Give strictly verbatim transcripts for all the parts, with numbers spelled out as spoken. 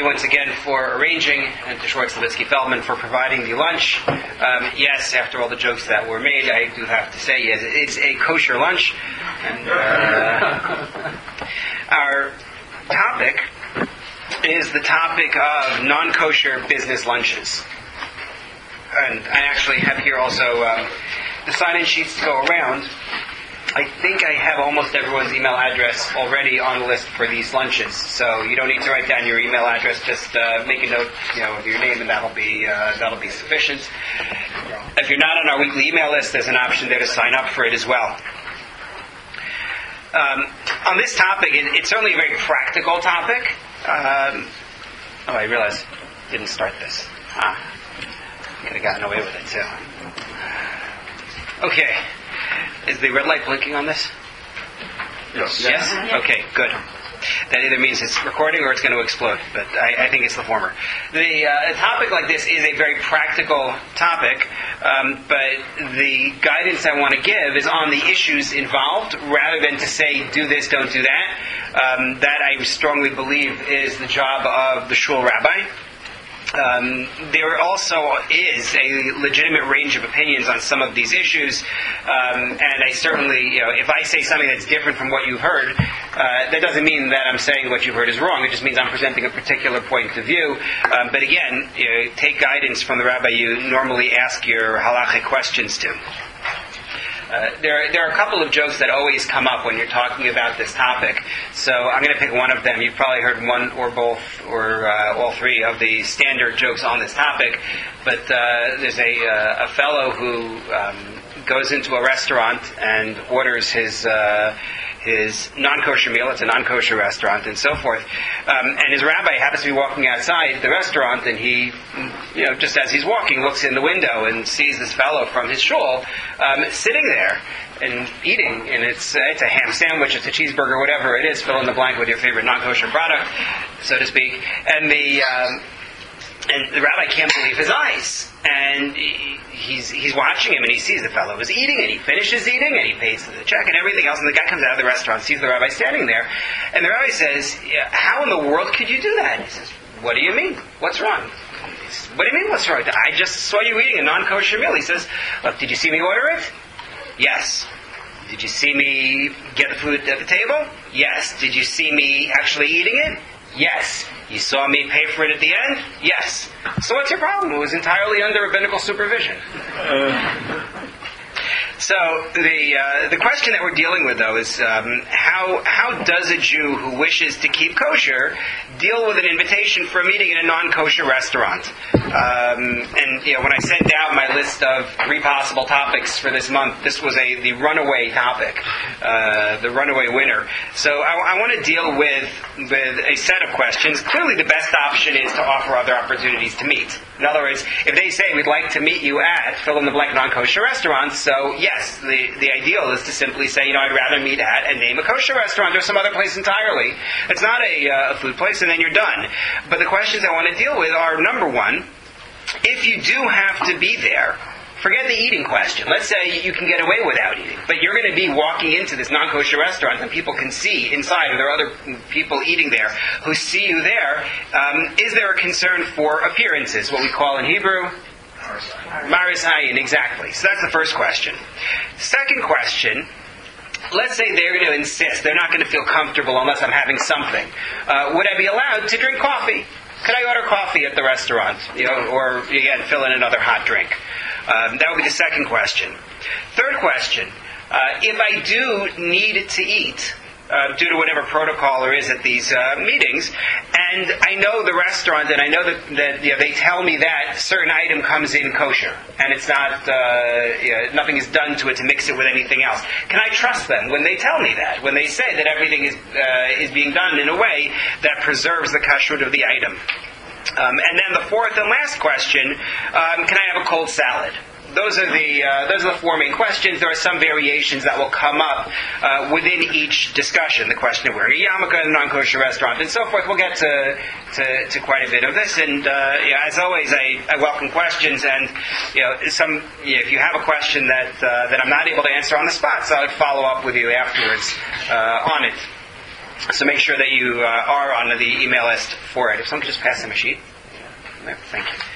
once again for arranging, and to Schwartz, Levitsky, Feldman for providing the lunch. Um, yes, after all the jokes that were made, I do have to say, yes, it's a kosher lunch. And uh, our topic is the topic of non-kosher business lunches. And I actually have here also um, the sign-in sheets to go around. I think I have almost everyone's email address already on the list for these lunches, so you don't need to write down your email address. Just uh, make a note, you know, of your name, and that'll be uh, that'll be sufficient. If you're not on our weekly email list, there's an option there to sign up for it as well. Um, on this topic, it, it's certainly a very practical topic. Um, oh, I realized I didn't start this. Ah, could have gotten away with it too. Okay. Is the red light blinking on this? Yes. Yes? Okay, good. That either means it's recording or it's going to explode, but I, I think it's the former. The uh, a topic like this is a very practical topic, um, but the guidance I want to give is on the issues involved, rather than to say, do this, don't do that. Um, that I strongly believe is the job of the shul rabbi. Um, there also is a legitimate range of opinions on some of these issues, um, and I certainly, you know, if I say something that's different from what you've heard, uh, that doesn't mean that I'm saying what you've heard is wrong. It just means I'm presenting a particular point of view. Um, but again, you know, take guidance from the rabbi you normally ask your halachic questions to. Uh, there, there are a couple of jokes that always come up when you're talking about this topic. So I'm going to pick one of them. You've probably heard one or both or uh, all three of the standard jokes on this topic. But uh, there's a, uh, a fellow who um, goes into a restaurant and orders his uh, his non-kosher meal. It's a non-kosher restaurant and so forth. Um, and his rabbi happens to be walking outside the restaurant, and he, you know, just as he's walking, looks in the window and sees this fellow from his shul um, sitting there and eating. And it's uh, it's a ham sandwich, it's a cheeseburger, whatever it is. Fill in the blank with your favorite non-kosher product, so to speak. And the um, and the rabbi can't believe his eyes. And he, he's he's watching him, and he sees the fellow is eating, and he finishes eating, and he pays the check and everything else. And the guy comes out of the restaurant, sees the rabbi standing there, and the rabbi says, "How in the world could you do that?" And he says, "What do you mean? What's wrong?" He says, "What do you mean, what's wrong? I just saw you eating a non-kosher meal." He says, "Look, did you see me order it?" "Yes." "Did you see me get the food at the table?" "Yes." "Did you see me actually eating it?" "Yes." "You saw me pay for it at the end?" "Yes." "So what's your problem?" "It was entirely under rabbinical supervision." Uh. So the uh, the question that we're dealing with, though, is um, how how does a Jew who wishes to keep kosher deal with an invitation for a meeting in a non-kosher restaurant? Um, and you know, when I sent out my list of three possible topics for this month, this was a the runaway topic, uh, the runaway winner. So I, I want to deal with with a set of questions. Clearly, the best option is to offer other opportunities to meet. In other words, if they say we'd like to meet you at fill in the blank non-kosher restaurant, so yes, the, the ideal is to simply say, you know, I'd rather meet at and name a kosher restaurant or some other place entirely. It's not a, uh, a food place, and then you're done. But the questions I want to deal with are, number one, if you do have to be there, forget the eating question. Let's say you can get away without eating, but you're going to be walking into this non-kosher restaurant and people can see inside, or there are other people eating there who see you there. Um, is there a concern for appearances, what we call in Hebrew? Maris Ayin, exactly. So that's the first question. Second question, let's say they're going to insist, they're not going to feel comfortable unless I'm having something. Uh, would I be allowed to drink coffee? Could I order coffee at the restaurant? You know, or, again, fill in another hot drink. Um, that would be the second question. Third question, uh, if I do need to eat, uh, due to whatever protocol there is at these uh, meetings, and I know the restaurant, and I know that, that you know, they tell me that a certain item comes in kosher, and it's not, uh, you know, nothing is done to it to mix it with anything else. Can I trust them when they tell me that? When they say that everything is uh, is being done in a way that preserves the kashrut of the item? Um, and then the fourth and last question, um, can I have a cold salad? Those are the uh, those are the four main questions. There are some variations that will come up uh, within each discussion. The question of wearing a yarmulke in a non-kosher restaurant and so forth. We'll get to to, to quite a bit of this. And uh, yeah, as always, I, I welcome questions. And you know, some you know, if you have a question that uh, that I'm not able to answer on the spot, so I'll follow up with you afterwards uh, on it. So make sure that you uh, are on the email list for it. If someone could just pass them a sheet. Thank you.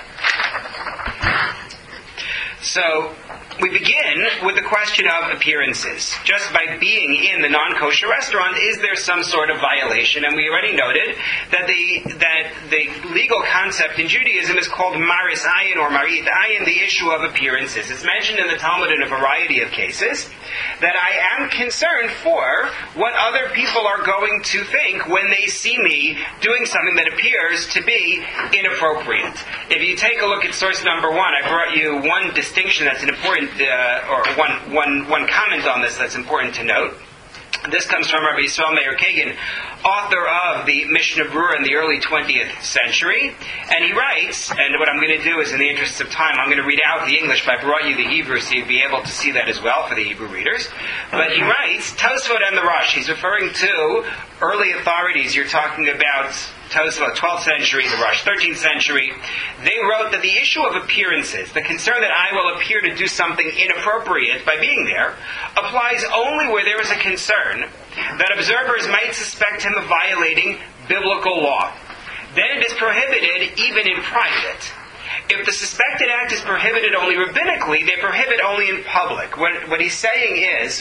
So we begin with the question of appearances. Just by being in the non-kosher restaurant, is there some sort of violation? And we already noted that the that the legal concept in Judaism is called maris ayin or marit ayin, the issue of appearances. It's mentioned in the Talmud in a variety of cases that I am concerned for what other people are going to think when they see me doing something that appears to be inappropriate. If you take a look at source number one, I brought you one distinction that's an important, uh, or one, one, one comment on this that's important to note. This comes from Rabbi Yisrael Meir Kagan, author of the Mishnah Berurah in the early twentieth century. And he writes, and what I'm going to do is, in the interest of time, I'm going to read out the English, but I brought you the Hebrew so you'd be able to see that as well for the Hebrew readers. But he writes, Tosfot and the Rosh, he's referring to early authorities. You're talking about Tosfot, twelfth century, the Rosh, thirteenth century. They wrote that the issue of appearances, the concern that I will appear to do something inappropriate by being there, applies only where there is a concern that observers might suspect him of violating biblical law. Then it is prohibited even in private. If the suspected act is prohibited only rabbinically, they prohibit only in public. What, what he's saying is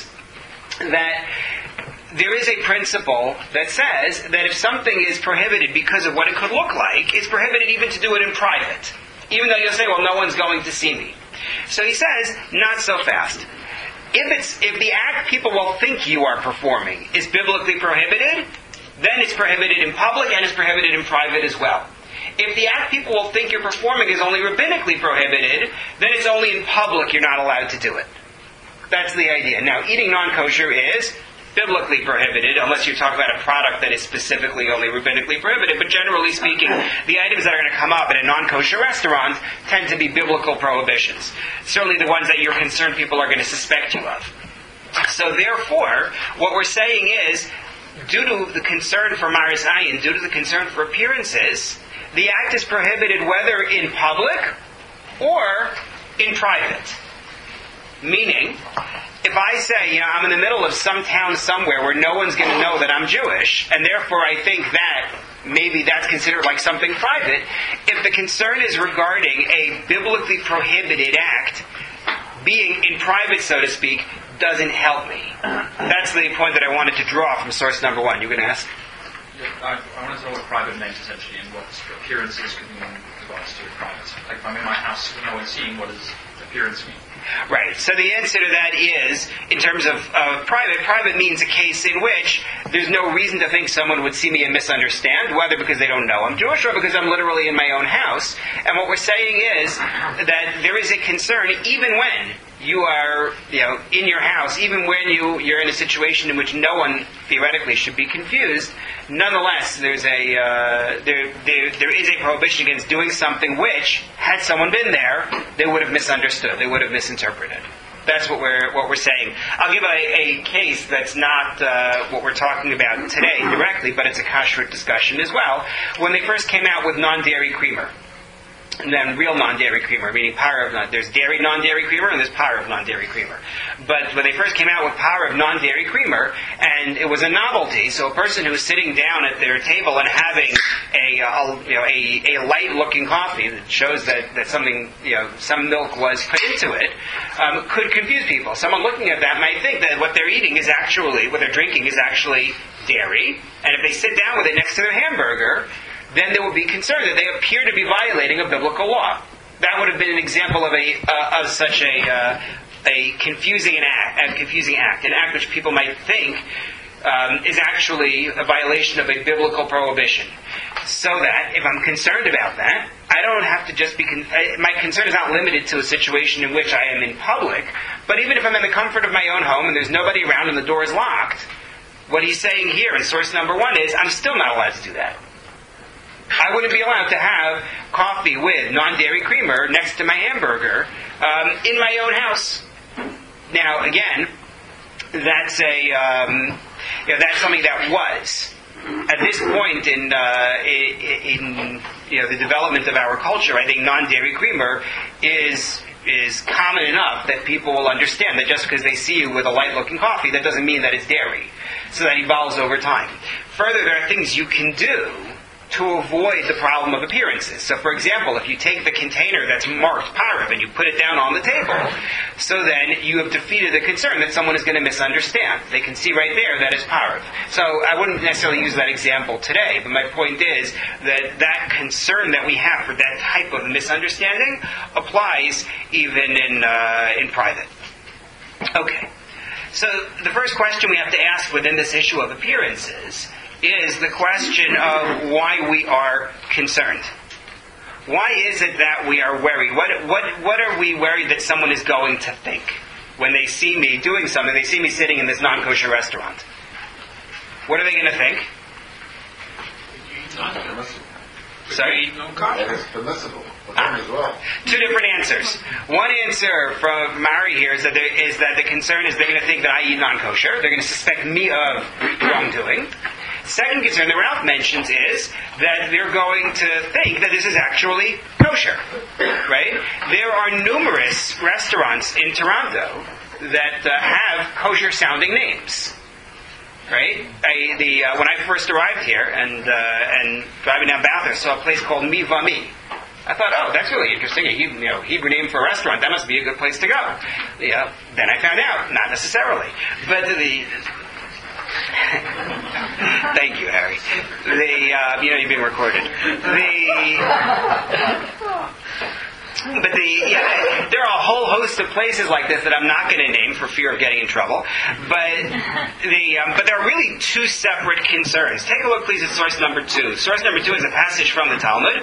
that there is a principle that says that if something is prohibited because of what it could look like, it's prohibited even to do it in private. Even though you'll say, well, no one's going to see me. So he says, not so fast. If it's if the act people will think you are performing is biblically prohibited, then it's prohibited in public and it's prohibited in private as well. If the act people will think you're performing is only rabbinically prohibited, then it's only in public you're not allowed to do it. That's the idea. Now, eating non-kosher is biblically prohibited, unless you're talking about a product that is specifically only rabbinically prohibited. But generally speaking, the items that are going to come up in a non-kosher restaurant tend to be biblical prohibitions. Certainly the ones that you're concerned people are going to suspect you of. So therefore, what we're saying is, due to the concern for maris ayin, due to the concern for appearances, the act is prohibited whether in public or in private. Meaning, if I say, you know, I'm in the middle of some town somewhere where no one's going to know that I'm Jewish, and therefore I think that maybe that's considered like something private, if the concern is regarding a biblically prohibited act, being in private, so to speak, doesn't help me. That's the point that I wanted to draw from source number one. You were going to ask? Yeah, I, I want to know what private meant essentially, and what appearances could mean in regards to private. Like if I'm in my house, no one's seeing, what does appearance mean? Right. So the answer to that is, in terms of uh, private, private means a case in which there's no reason to think someone would see me and misunderstand, whether because they don't know I'm Jewish or because I'm literally in my own house. And what we're saying is that there is a concern, even when you are, you know, in your house, even when you, you're in a situation in which no one theoretically should be confused, nonetheless, there's a uh, there, there there is a prohibition against doing something which, had someone been there, they would have misunderstood, they would have misinterpreted. That's what we're what we're saying. I'll give a, a case that's not uh, what we're talking about today directly, but it's a kashrut discussion as well. When they first came out with non-dairy creamer, and then real non-dairy creamer, meaning power of non there's dairy non-dairy creamer and there's power of non-dairy creamer. But when they first came out with power of non-dairy creamer, and it was a novelty, so a person who was sitting down at their table and having a, a you know a, a light-looking coffee that shows that, that something you know some milk was put into it um, could confuse people. Someone looking at that might think that what they're eating is actually what they're drinking is actually dairy, and if they sit down with it next to their hamburger, then there would be concern that they appear to be violating a biblical law. That would have been an example of a uh, of such a uh, a confusing an act, a confusing act, an act which people might think um, is actually a violation of a biblical prohibition. So that if I'm concerned about that, I don't have to just be. Con- my concern is not limited to a situation in which I am in public, but even if I'm in the comfort of my own home and there's nobody around and the door is locked, what he's saying here in source number one is I'm still not allowed to do that. I wouldn't be allowed to have coffee with non-dairy creamer next to my hamburger um, in my own house. Now, again, that's a um, you know, that's something that was at this point in uh, in you know the development of our culture. I think non-dairy creamer is is common enough that people will understand that just because they see you with a light-looking coffee, that doesn't mean that it's dairy. So that evolves over time. Further, there are things you can do to avoid the problem of appearances. So, for example, if you take the container that's marked Parav and you put it down on the table, so then you have defeated the concern that someone is going to misunderstand. They can see right there that it's Parav. So I wouldn't necessarily use that example today, but my point is that that concern that we have for that type of misunderstanding applies even in uh, in private. Okay. So the first question we have to ask within this issue of appearances is the question of why we are concerned. Why is it that we are worried? What, what, what are we worried that someone is going to think when they see me doing something? They see me sitting in this non-kosher restaurant. What are they going to think? Sorry? That is permissible. Ah. As well. Two different answers. One answer from Mari here is that, there, is that the concern is they're going to think that I eat non-kosher. They're going to suspect me of wrongdoing. Second concern that Ralph mentions is that they're going to think that this is actually kosher. Right? There are numerous restaurants in Toronto that uh, have kosher-sounding names. Right? I, the, uh, when I first arrived here and uh, and driving down Bathurst, I saw a place called Mi Va Mi. I thought, oh, that's really interesting. A Hebrew, you know, Hebrew name for a restaurant. That must be a good place to go. Yeah. Then I found out, not necessarily. But the thank you, Harry. The uh, you know you're being recorded. The But the yeah, there are a whole host of places like this that I'm not going to name for fear of getting in trouble. But the um, but there are really two separate concerns. Take a look, please, at source number two. Source number two is a passage from the Talmud.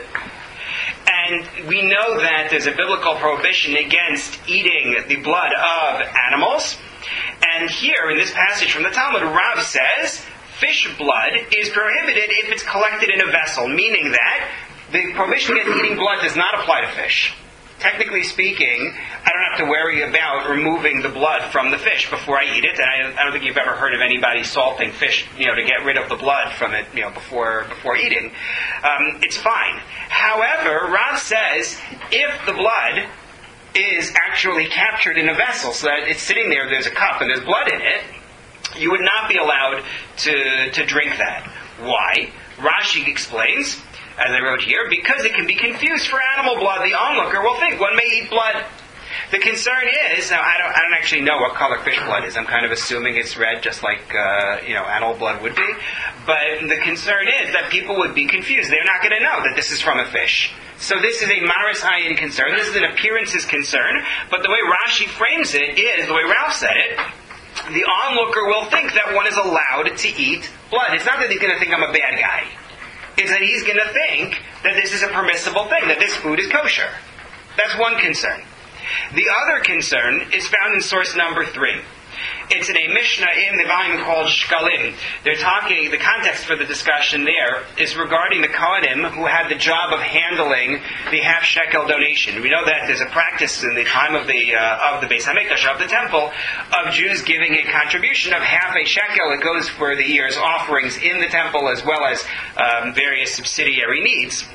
And we know that there's a biblical prohibition against eating the blood of animals. And here, in this passage from the Talmud, Rav says, fish blood is prohibited if it's collected in a vessel, meaning that the prohibition against eating blood does not apply to fish. Technically speaking, I don't have to worry about removing the blood from the fish before I eat it. And I, I don't think you've ever heard of anybody salting fish, you know, to get rid of the blood from it, you know, before before eating. Um, it's fine. However, Rav says if the blood is actually captured in a vessel, so that it's sitting there, there's a cup and there's blood in it, you would not be allowed to to drink that. Why? Rashi explains, as I wrote here, because it can be confused for animal blood. The onlooker will think one may eat blood. The concern is, now I don't, I don't actually know what color fish blood is. I'm kind of assuming it's red, just like uh, you know animal blood would be. But the concern is that people would be confused. They're not going to know that this is from a fish. So this is a maris ayin concern. This is an appearances concern. But the way Rashi frames it is, the way Ralph said it, the onlooker will think that one is allowed to eat blood. It's not that he's going to think I'm a bad guy. Is that he's going to think that this is a permissible thing, that this food is kosher. That's one concern. The other concern is found in source number three. It's in a Mishnah in the volume called Shkalim. They're talking, the context for the discussion there is regarding the Kohanim who had the job of handling the half shekel donation. We know that there's a practice in the time of the uh, of the Beis HaMikdash, of the temple, of Jews giving a contribution of half a shekel. It goes for the year's offerings in the temple as well as um, various subsidiary needs.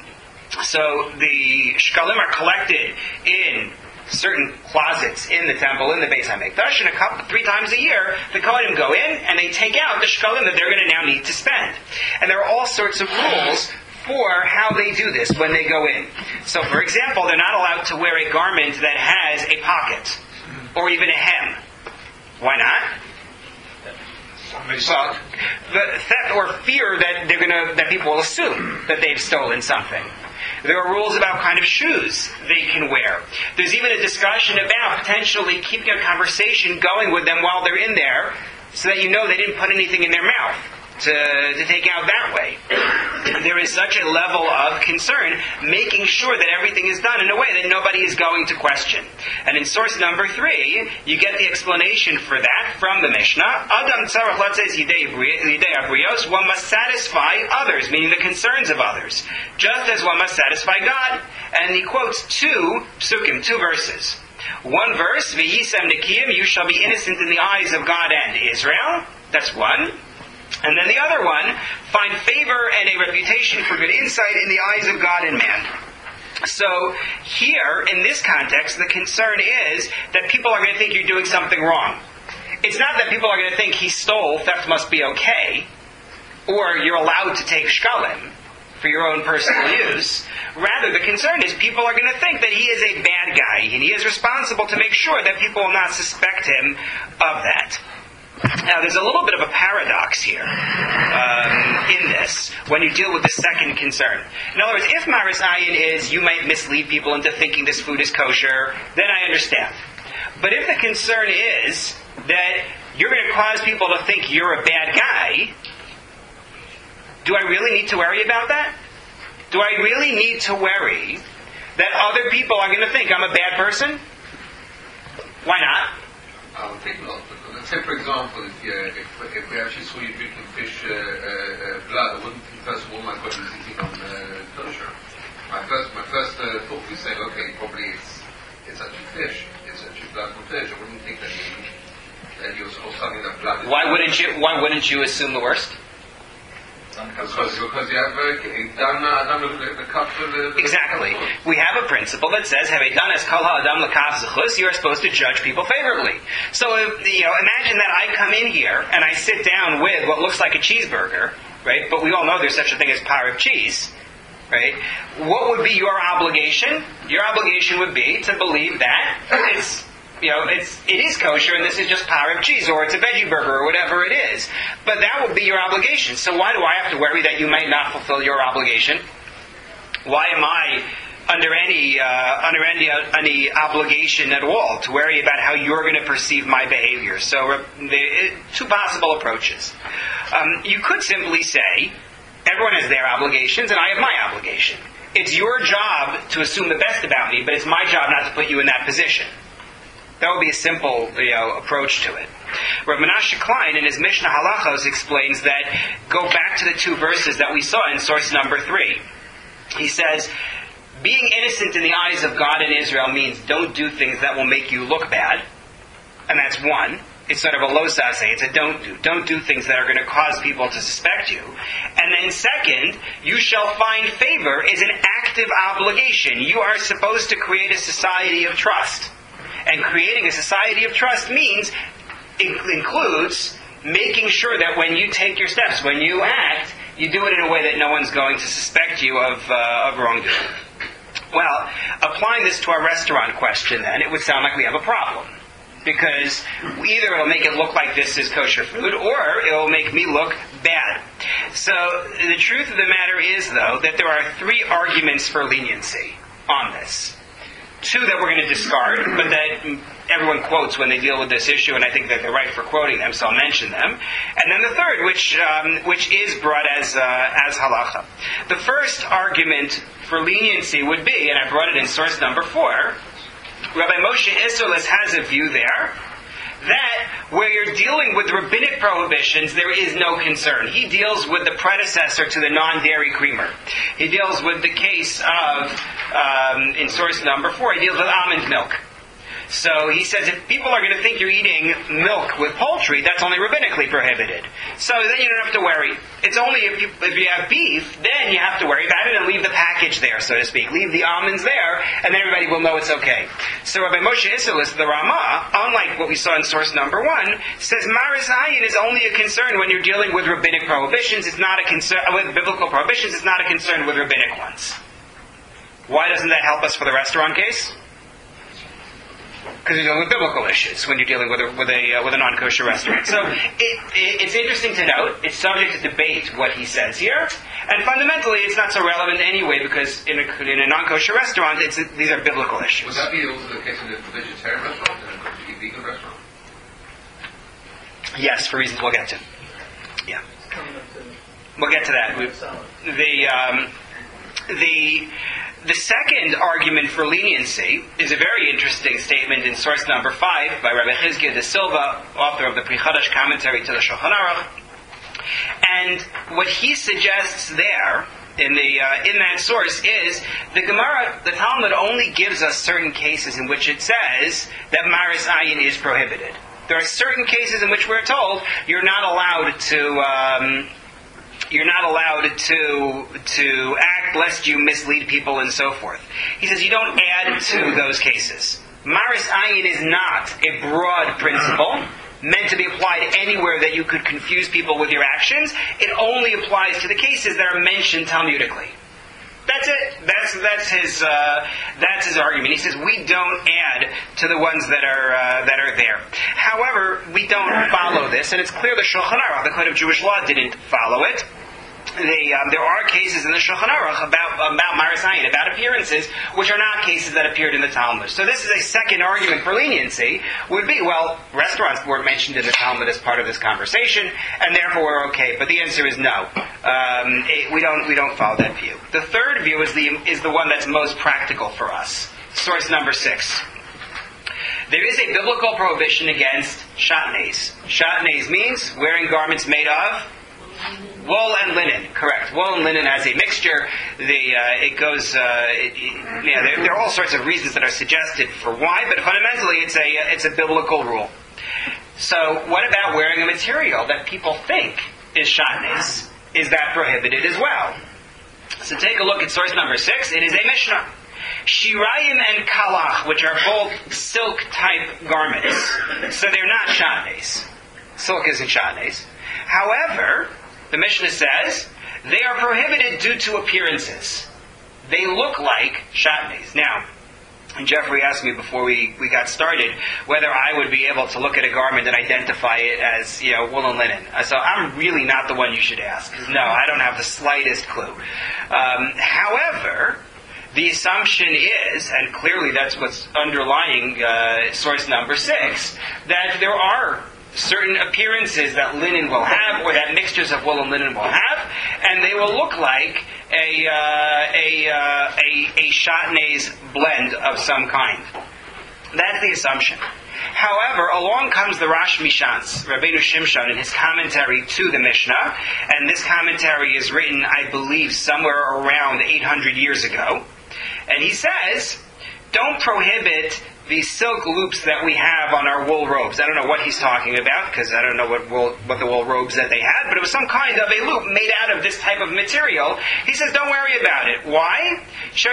So the Shkalim are collected in certain closets in the temple, in the Beis HaMikdash, and a couple, three times a year, the Kohanim go in and they take out the shkalim that they're going to now need to spend. And there are all sorts of rules for how they do this when they go in. So, for example, they're not allowed to wear a garment that has a pocket, or even a hem. Why not? Well, the theft or fear that they're going to, that people will assume that they've stolen something. There are rules about kind of shoes they can wear. There's even a discussion about potentially keeping a conversation going with them while they're in there so that you know they didn't put anything in their mouth to, to take out that way. There is such a level of concern making sure that everything is done in a way that nobody is going to question. And in source number three, you get the explanation for that from the Mishnah. Adam tzarach latzes yidei abrios, one must satisfy others, meaning the concerns of others, just as one must satisfy God. And he quotes two psukim, two verses. One verse, v'yisem nekiyim, you shall be innocent in the eyes of God and Israel. That's one. And then the other one, find favor and a reputation for good insight in the eyes of God and man. So here, in this context, the concern is that people are going to think you're doing something wrong. It's not that people are going to think he stole, theft must be okay, or you're allowed to take shkalim for your own personal use. Rather, the concern is people are going to think that he is a bad guy, and he is responsible to make sure that people will not suspect him of that. Now, there's a little bit of a paradox here um, in this when you deal with the second concern. In other words, if Maris Ayin is you might mislead people into thinking this food is kosher, then I understand. But if the concern is that you're going to cause people to think you're a bad guy, do I really need to worry about that? Do I really need to worry that other people are going to think I'm a bad person? Why not? I would think not. Let's say, for example, if, uh, if, if we actually saw you drinking fish uh, uh, blood, I wouldn't think, first of all, my God, he's eating on uh, kosher. My first, my first uh, thought was saying, okay, probably it's, it's actually fish. It's actually blood from fish. I wouldn't think that, he, that you're sort of something that blood is... Why wouldn't you, why wouldn't you assume the worst? Because, because you have uh, done, uh, done the, the cup for the, the... Exactly. We have a principle that says, "Have done as kol ha'adam l'kav zechus," you are supposed to judge people favorably. So, if, you know, imagine that I come in here and I sit down with what looks like a cheeseburger, right? But we all know there's such a thing as par of cheese, right? What would be your obligation? Your obligation would be to believe that it's... You know, it's, it is kosher and this is just par of cheese, or it's a veggie burger, or whatever it is. But that would be your obligation. So why do I have to worry that you might not fulfill your obligation? Why am I under any, uh, under any, uh, any obligation at all to worry about how you're going to perceive my behavior? So uh, the, two possible approaches. Um, you could simply say, everyone has their obligations and I have my obligation. It's your job to assume the best about me, but it's my job not to put you in that position. That would be a simple, you know, approach to it. Rav Menashe Klein, in his Mishnah Halachos, explains that, go back to the two verses that we saw in source number three. He says, being innocent in the eyes of God and Israel means don't do things that will make you look bad. And that's one. It's sort of a lo sase. It's a don't do. Don't do things that are going to cause people to suspect you. And then second, you shall find favor is an active obligation. You are supposed to create a society of trust. And creating a society of trust means, it includes making sure that when you take your steps, when you act, you do it in a way that no one's going to suspect you of, uh, of wrongdoing. Well, applying this to our restaurant question then, it would sound like we have a problem. Because either it'll make it look like this is kosher food, or it'll make me look bad. So the truth of the matter is, though, that there are three arguments for leniency on this. Two that we're going to discard, but that everyone quotes when they deal with this issue, and I think that they're right for quoting them, so I'll mention them. And then the third, which um, which is brought as uh, as halacha. The first argument for leniency would be, and I brought it in source number four, Rabbi Moshe Isserles has a view there, that where you're dealing with rabbinic prohibitions, there is no concern. He deals with the predecessor to the non-dairy creamer. He deals with the case of, um, in source number four, he deals with almond milk. So he says if people are going to think you're eating milk with poultry, that's only rabbinically prohibited. So then you don't have to worry. It's only if you if you have beef, then you have to worry about it and leave the package there, so to speak. Leave the almonds there, and then everybody will know it's okay. So Rabbi Moshe Isserles, the Ramah, unlike what we saw in source number one, says Maris Ayin is only a concern when you're dealing with rabbinic prohibitions. It's not a concern with biblical prohibitions. It's not a concern with rabbinic ones. Why doesn't that help us for the restaurant case? Because you're dealing with biblical issues when you're dealing with a, with a, uh, with a non-kosher restaurant. So it, it, it's interesting to note, it's subject to debate what he says here, and fundamentally it's not so relevant anyway because in a, in a non-kosher restaurant, it's, these are biblical issues. Would that be also the case in a vegetarian restaurant and a vegan restaurant? Yes, for reasons we'll get to. Yeah. We'll get to that. We, the, um, the... The second argument for leniency is a very interesting statement in source number five by Rabbi Chizkiah de Silva, author of the Pri Chadash commentary to the Shulchan Aruch. And what he suggests there in the uh, in that source is the Gemara, the Talmud only gives us certain cases in which it says that Maris Ayin is prohibited. There are certain cases in which we're told you're not allowed to. Um, You're not allowed to to act protect lest you mislead people and so forth. He says you don't add to those cases. Maris Ayin is not a broad principle meant to be applied anywhere that you could confuse people with your actions. It only applies to the cases that are mentioned Talmudically. That's it. That's that's his uh, that's his argument. He says we don't add to the ones that are uh, that are there. However, we don't follow this, and it's clear the Shulchan Aruch, the Code of Jewish Law, didn't follow it. They, um, there are cases in the Shulchan Aruch about about Maris Ayin, about appearances, which are not cases that appeared in the Talmud. So this is a second argument for leniency, would be, well, restaurants weren't mentioned in the Talmud as part of this conversation, and therefore we're okay. But the answer is no. Um, it, we don't we don't follow that view. The third view is the is the one that's most practical for us. Source number six. There is a biblical prohibition against shatnez. Shatnez means wearing garments made of wool and linen, correct. Wool and linen as a mixture. The uh, it goes. Uh, it, it, yeah, there, there are all sorts of reasons that are suggested for why, but fundamentally, it's a it's a biblical rule. So, what about wearing a material that people think is shatnez? Is that prohibited as well? So, take a look at source number six. It is a Mishnah. Shirayim and kalach, which are both silk type garments, so they're not shatnez. Silk isn't shatnez. However, the Mishnah says they are prohibited due to appearances. They look like shatnez. Now, and Jeffrey asked me before we, we got started whether I would be able to look at a garment and identify it as, you know, wool and linen. So I'm really not the one you should ask. No, I don't have the slightest clue. Um, however, the assumption is, and clearly that's what's underlying uh, source number six, that there are certain appearances that linen will have, or that mixtures of wool and linen will have, and they will look like a uh, a, uh, a a shatnez blend of some kind. That's the assumption. However, along comes the Rosh Mishans, Rabbeinu Shimshon, in his commentary to the Mishnah, and this commentary is written, I believe, somewhere around eight hundred years ago, and he says, don't prohibit these silk loops that we have on our wool robes. I don't know what he's talking about, because I don't know what wool, what the wool robes that they had, but it was some kind of a loop made out of this type of material. He says, don't worry about it. Why?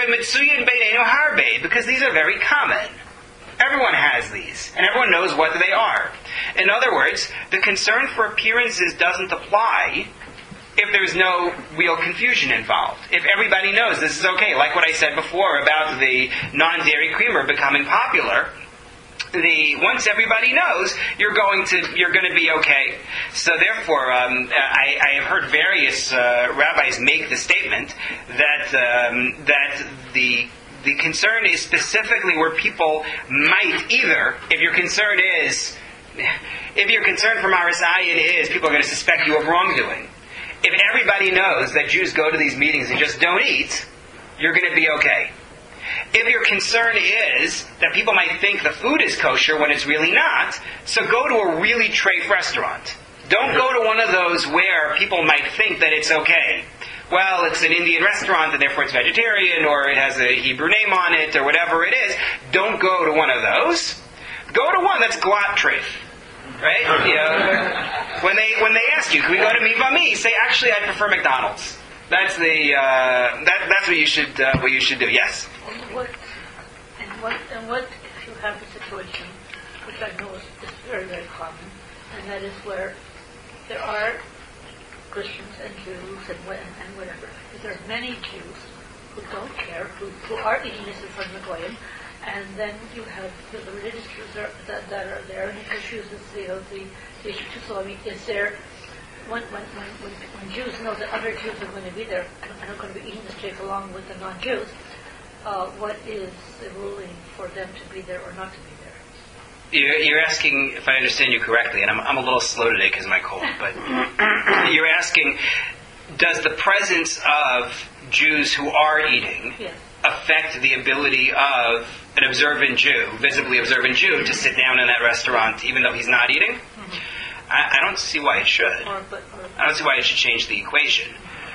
Because these are very common. Everyone has these, and everyone knows what they are. In other words, the concern for appearances doesn't apply if there's no real confusion involved. If everybody knows this is okay, like what I said before about the non-dairy creamer becoming popular, the once everybody knows, you're going to you're going to be okay. So therefore, um, I, I have heard various uh, rabbis make the statement that um, that the the concern is specifically where people might either, if your concern is, if your concern for Maris Ayin is people are going to suspect you of wrongdoing. If everybody knows that Jews go to these meetings and just don't eat, you're going to be okay. If your concern is that people might think the food is kosher when it's really not, so go to a really treif restaurant. Don't go to one of those where people might think that it's okay. Well, it's an Indian restaurant and therefore it's vegetarian, or it has a Hebrew name on it, or whatever it is. Don't go to one of those. Go to one that's glot treif. Right? You know, when they when they ask you, can we go to Mivami? Say, actually, I prefer McDonald's. That's the uh, that that's what you should uh, what you should do. Yes. And what and what and what if you have a situation, which I know is, is very very common, and that is where there are Christians and Jews and and whatever. But there are many Jews who don't care, who, who are eating this in front of the goyim. And then you have the, the religious Jews are, that, that are there, and it chooses the, you know, the, the issue too. So I mean, is there, when, when, when, when, when Jews know that other Jews are going to be there, and are going to be eating this steak along with the non-Jews, uh, what is the ruling for them to be there or not to be there? You're, you're asking, if I understand you correctly, and I'm, I'm a little slow today because of my cold, but you're asking, does the presence of Jews who are eating yes. affect the ability of an observant Jew, visibly observant Jew, to sit down in that restaurant even though he's not eating? Mm-hmm. I, I don't see why it should. Or, but, or, I don't see why it should change the equation.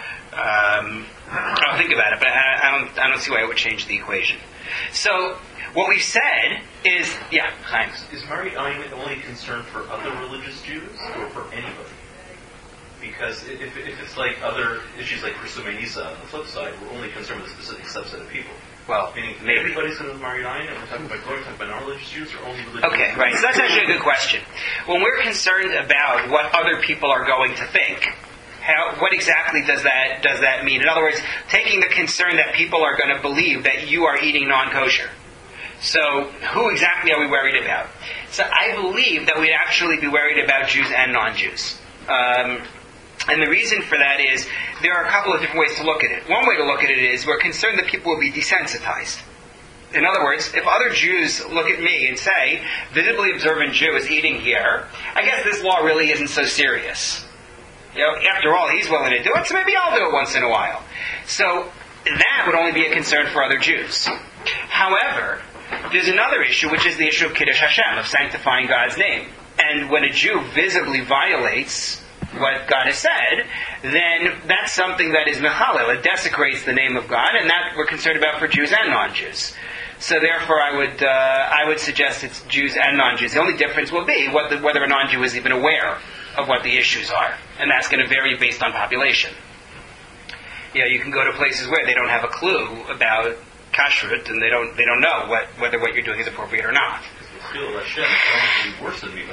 Um, I'll think about it, but I, I don't. I don't see why it would change the equation. So what we've said is, yeah, Chaim. Is Mari Ayin only concerned for other religious Jews or for anybody? Because if, if it's like other issues like Pursue Nisa on the flip side, we're only concerned with a specific subset of people. Well, Meaning, maybe. everybody's going to marry nine, and we're talking about we're talking about non-religious Jews or only religious Okay, Jews? right. So that's actually a good question. When we're concerned about what other people are going to think, how, what exactly does that does that mean? In other words, taking the concern that people are going to believe that you are eating non-kosher. So, who exactly are we worried about? So, I believe that we'd actually be worried about Jews and non-Jews. Um, and the reason for that is there are a couple of different ways to look at it. One way to look at it is we're concerned that people will be desensitized. In other words, if other Jews look at me and say, visibly observant Jew is eating here, I guess this law really isn't so serious. You know, after all, he's willing to do it, so maybe I'll do it once in a while. So, that would only be a concern for other Jews. However, there's another issue, which is the issue of Kiddush Hashem, of sanctifying God's name. And when a Jew visibly violates what God has said, then that's something that is mechalel. It desecrates the name of God, and that we're concerned about for Jews and non-Jews. So therefore, I would uh, I would suggest it's Jews and non-Jews. The only difference will be what the, whether a non-Jew is even aware of what the issues are, and that's going to vary based on population. You know, you can go to places where they don't have a clue about kashrut, and they don't they don't know what whether what you're doing is appropriate or not. The skill of Hashem is probably worse than me.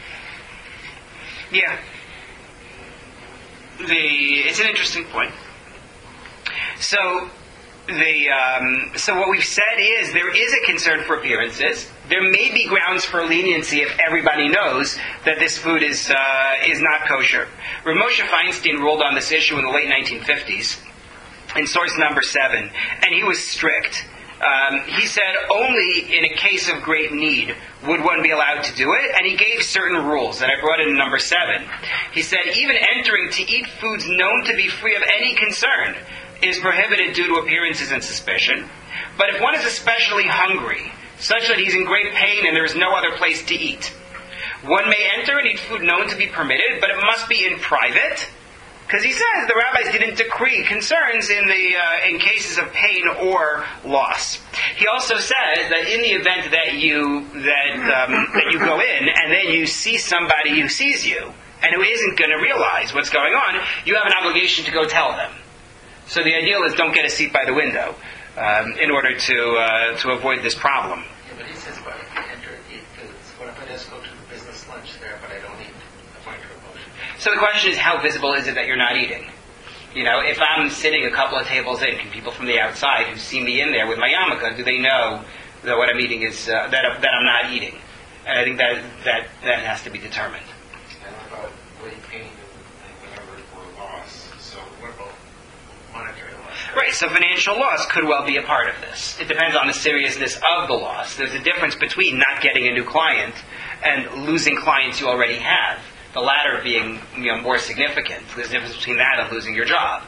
Yeah. The it's an interesting point. So the um, so what we've said is there is a concern for appearances. There may be grounds for leniency if everybody knows that this food is uh, is not kosher. Rav Moshe Feinstein ruled on this issue in the late nineteen fifties. In source number seven, and he was strict. Um, he said only in a case of great need would one be allowed to do it, and he gave certain rules that I brought in number seven. He said even entering to eat foods known to be free of any concern is prohibited due to appearances and suspicion. But if one is especially hungry, such that he's in great pain and there is no other place to eat, one may enter and eat food known to be permitted, but it must be in private. Because he says the rabbis didn't decree concerns in the uh, in cases of pain or loss. He also says that in the event that you that um, that you go in and then you see somebody who sees you and who isn't going to realize what's going on, you have an obligation to go tell them. So the ideal is don't get a seat by the window um, in order to uh, to avoid this problem. Yeah, but he says, well, if you enter and eat foods, what if I just go to the business lunch there, but I don't eat a point of emotion? So the question is, how visible is it that you're not eating? You know, if I'm sitting a couple of tables in, can people from the outside who see me in there with my yarmulke, do they know that what I'm eating is uh, that that I'm not eating? And I think that that that has to be determined. And what about weight gain and whatever for loss? So what about monetary loss? Right, so financial loss could well be a part of this. It depends on the seriousness of the loss. There's a difference between not getting a new client and losing clients you already have. The latter being, you know, more significant. There's a difference between that and losing your job.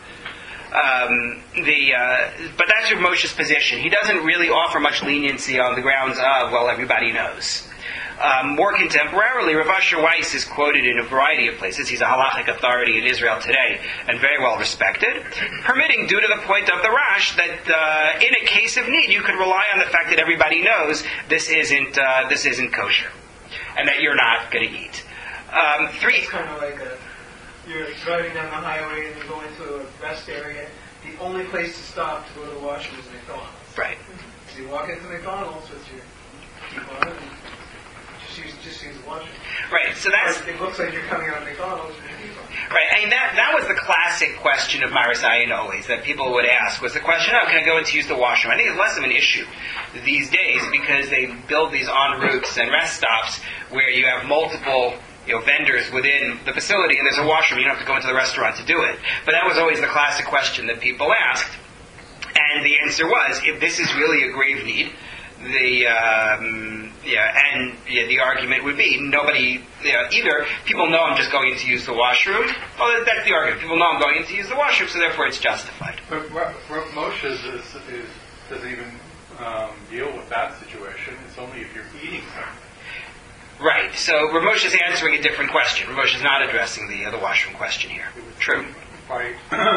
Um, the uh, but that's Rav Moshe's position. He doesn't really offer much leniency on the grounds of, well, everybody knows. Um, more contemporarily, Rav Asher Weiss is quoted in a variety of places. He's a halachic authority in Israel today and very well respected, permitting, due to the point of the Rash, that uh, in a case of need, you could rely on the fact that everybody knows this isn't uh, this isn't kosher, and that you're not going to eat. Um, three. It's kind of like a, you're driving down the highway and you go into a rest area. The only place to stop to go to the washroom is McDonald's. Right. So you walk into McDonald's with your keep on it and just use, just use the washroom. Right. So that's. Or it looks like you're coming out of McDonald's with your keep on. Right. I mean, that that was the classic question of Maris Ayin always that people would ask was the question, oh, can I go in to use the washroom? I think it's less of an issue these days because they build these en routes and rest stops where you have multiple, you know, vendors within the facility, and there's a washroom. You don't have to go into the restaurant to do it. But that was always the classic question that people asked, and the answer was, if this is really a grave need, the um, yeah, and yeah, the argument would be nobody, you know, either people know I'm just going in to use the washroom. Well, that's the argument. People know I'm going in to use the washroom, so therefore it's justified. But Rav Moshe's is, is doesn't even um, deal with that situation. It's only if you're eating something. Right. So Rav Moshe is answering a different question. Rav Moshe is not addressing the uh, the washroom question here. True. By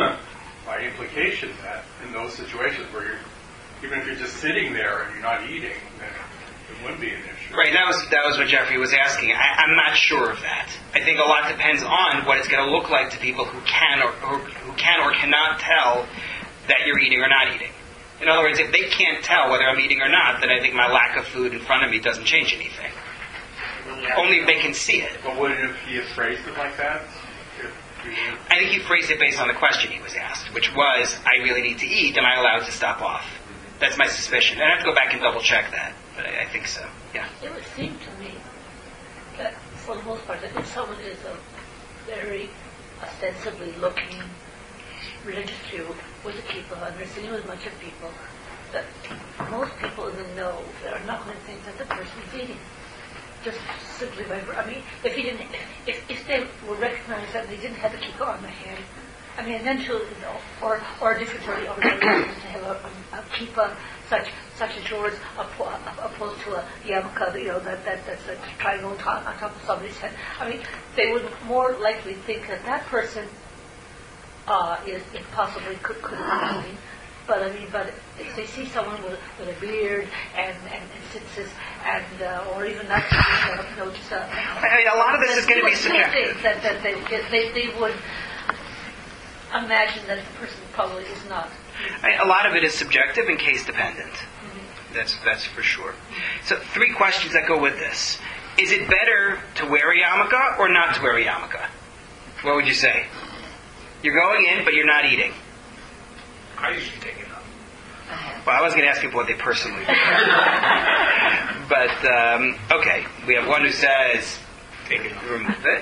by implication, that in those situations where you're, even if you're just sitting there and you're not eating, then it it wouldn't be an issue. Right, that was that was what Jeffrey was asking. I, I'm not sure of that. I think a lot depends on what it's going to look like to people who can or who, who can or cannot tell that you're eating or not eating. In other words, if they can't tell whether I'm eating or not, then I think my lack of food in front of me doesn't change anything. Only if they can see it. But wouldn't he have phrased it like that? I think he phrased it based on the question he was asked, which was, I really need to eat, am I allowed to stop off? That's my suspicion. I'd have to go back and double check that, but I, I think so, yeah. It would seem to me that, for the most part, that if someone is a very ostensibly looking religious Jew with a kippah, and they're sitting with a bunch of people, that most people in the know are not going to think that the person is eating. Just simply by, I mean, if he didn't, if, if they would recognize that they didn't have the kippah on their head, I mean, and then to, you know, or, or a different story, or to have a, a, a kippah such, such as yours, opposed to a yarmulke, you know, that, that, that's a triangle on top, on top of somebody's head. I mean, they would more likely think that that person uh, is, is possibly could, could have been eating. But I mean, but if they see someone with, with a beard and and, and tzitzis and uh, or even not, you know, just uh, I mean, a lot of this is going to be subjective. That, that they, they they would imagine that the person probably is not. I mean, a lot of it is subjective and case dependent. Mm-hmm. That's that's for sure. So three questions that go with this: is it better to wear a yarmulke or not to wear a yarmulke? What would you say? You're going in, but you're not eating. I usually take it up. Well, I was going to ask people what they personally do. But, um, okay, we have one who says, take it, remove it.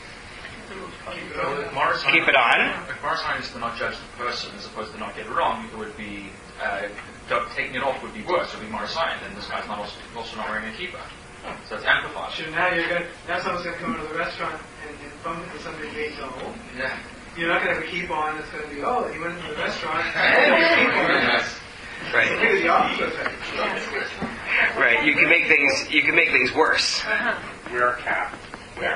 Keep it on. If Marasine is to not judge the person as opposed to not get it wrong, it would be, uh, taking it off would be worse. It would be Marasine, then this guy's not also, also not wearing a kippah. So it's amplified. So now you're going now someone's going to come into the restaurant and, and bump into somebody they know. Yeah. You're not going to have a keep on. It's going to be, oh, he went into the restaurant. Right. Maybe the opposite effect. Right. You can make things. You can make things worse. Wear a cap. Wear a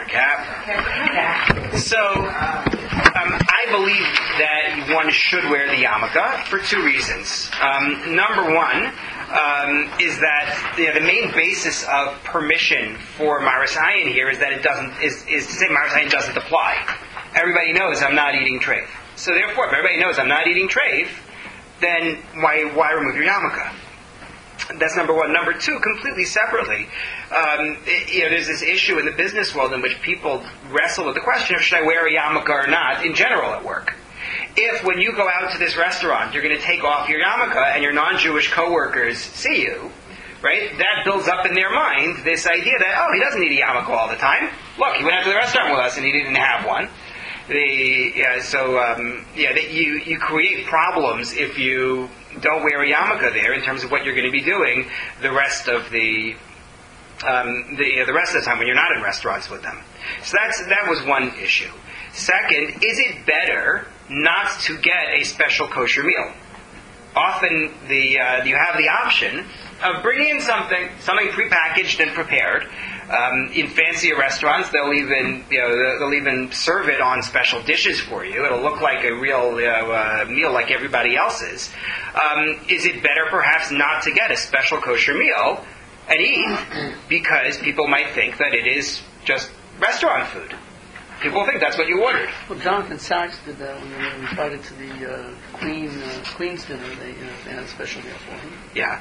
cap. So, um, I believe that one should wear the yarmulke for two reasons. Um, number one um, is that you know, the main basis of permission for Maris Ayin here is that it doesn't is, is to say Maris Ayin doesn't apply. Everybody knows I'm not eating treif. So therefore, if everybody knows I'm not eating treif, then why why remove your yarmulke? That's number one. Number two, completely separately, um, it, you know, there's this issue in the business world in which people wrestle with the question of should I wear a yarmulke or not in general at work. If when you go out to this restaurant, you're going to take off your yarmulke and your non-Jewish coworkers see you, right? That builds up in their mind this idea that, oh, he doesn't need a yarmulke all the time. Look, he went out to the restaurant with us and he didn't have one. The yeah, so um, yeah, that you you create problems if you don't wear a yarmulke there in terms of what you're going to be doing the rest of the um, the you know, the rest of the time when you're not in restaurants with them. So that's that was one issue. Second, is it better not to get a special kosher meal? Often the uh, you have the option of bringing in something something prepackaged and prepared. Um, in fancier restaurants, they'll even you know they'll even serve it on special dishes for you. It'll look like a real you know, uh, meal like everybody else's. Um, is it better perhaps not to get a special kosher meal and eat because people might think that it is just restaurant food? People think that's what you ordered. Well, Jonathan Sachs did that when they were invited to the uh, Queen uh, Queen's dinner. They, uh, they had a special meal for him. Yeah.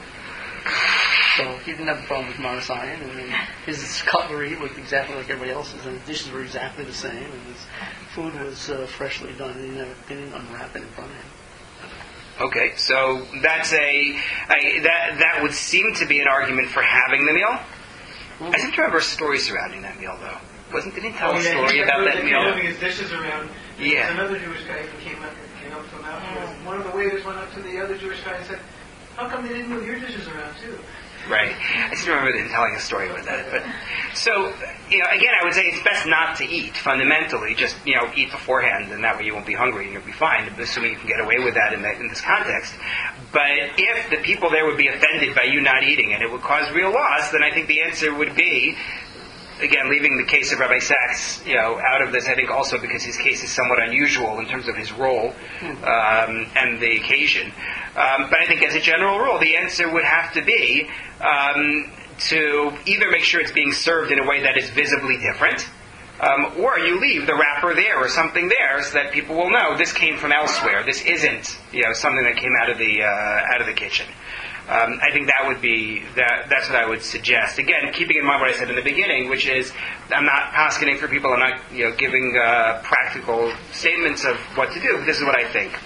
So he didn't have a problem with Maris Ayin, and then his cutlery was exactly like everybody else's, and his dishes were exactly the same, and his food was uh, freshly done, and he, never, he didn't unwrap it in front of him. Okay, so that's a, a that that would seem to be an argument for having the meal. Mm-hmm. I seem to remember a story surrounding that meal, though. Wasn't didn't he tell oh, a yeah, story about that meal? Moving his dishes around. Yeah. Another Jewish guy who came up came up to him afterwards. One of the waiters went up to the other Jewish guy and said, "How come they didn't move your dishes around too?" Right. I just remember them telling a story with that. But so, you know, again, I would say it's best not to eat. Fundamentally, just you know, eat beforehand, and that way you won't be hungry and you'll be fine. Assuming you can get away with that in, that, in this context. But if the people there would be offended by you not eating and it would cause real loss, then I think the answer would be, again, leaving the case of Rabbi Sachs, you know, out of this, I think also because his case is somewhat unusual in terms of his role um, and the occasion. Um, but I think as a general rule, the answer would have to be um, to either make sure it's being served in a way that is visibly different, um, or you leave the wrapper there or something there so that people will know this came from elsewhere. This isn't, you know, something that came out of the uh, out of the kitchen. Um, I think that would be that. That's what I would suggest. Again, keeping in mind what I said in the beginning, which is I'm not poskening for people. I'm not, you know, giving uh, practical statements of what to do. This is what I think.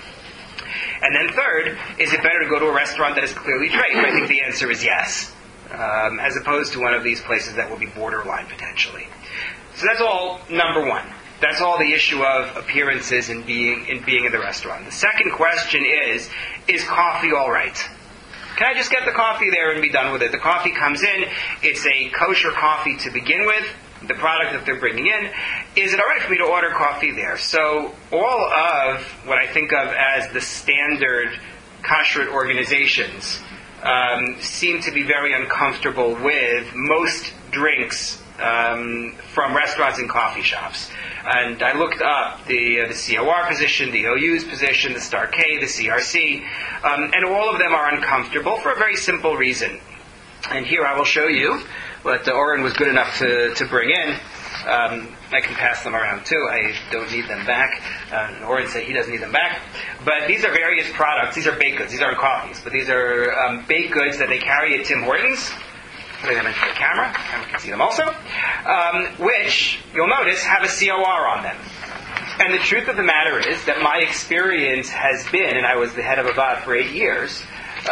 And then third, is it better to go to a restaurant that is clearly draped? I think the answer is yes, um, as opposed to one of these places that will be borderline potentially. So that's all number one. That's all the issue of appearances in being in being in the restaurant. The second question is, is coffee all right? Can I just get the coffee there and be done with it? The coffee comes in, it's a kosher coffee to begin with, the product that they're bringing in. Is it all right for me to order coffee there? So all of what I think of as the standard kashrut organizations um, seem to be very uncomfortable with most drinks um, from restaurants and coffee shops. And I looked up the uh, the C O R position, the O U's position, the Star K, the C R C, um, and all of them are uncomfortable for a very simple reason. And here I will show you what uh, Oren was good enough to, to bring in. Um, I can pass them around too. I don't need them back. Uh, Oren said he doesn't need them back. But these are various products. These are baked goods. These aren't coffees. But these are um, baked goods that they carry at Tim Hortons. Putting them into the camera. The camera can see them also. Um, which, you'll notice, have a C O R on them. And the truth of the matter is that my experience has been, and I was the head of Avad for eight years,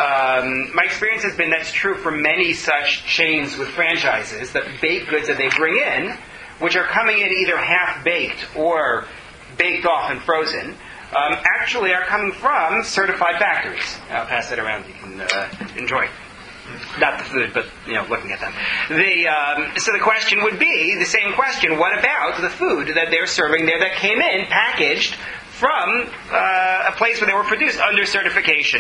um, my experience has been that's true for many such chains with franchises, that baked goods that they bring in, which are coming in either half-baked or baked off and frozen, um, actually are coming from certified factories. I'll pass it around. You can uh, enjoy. Not the food, but, you know, looking at them. The, um, so the question would be, the same question, what about the food that they're serving there that came in, packaged, from uh, a place where they were produced under certification?